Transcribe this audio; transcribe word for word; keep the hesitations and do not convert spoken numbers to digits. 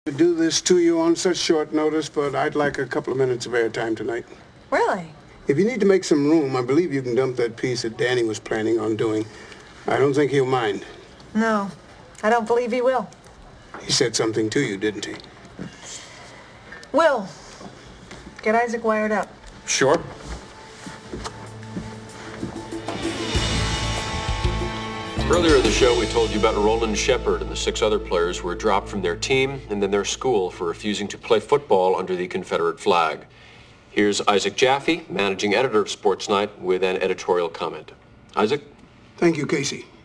To do this to you on such short notice, but I'd like a couple of minutes of airtime tonight. Really? If you need to make some room, I believe you can dump that piece that Danny was planning on doing. I don't think he'll mind. No, I don't believe he will. He said something to you, didn't he? Will, get Isaac wired up. Sure. Earlier in the show, we told you about Roland Shepard and the six other players who were dropped from their team and then their school for refusing to play football under the Confederate flag. Here's Isaac Jaffe, managing editor of Sports Night, with an editorial comment. Isaac? Thank you, Casey.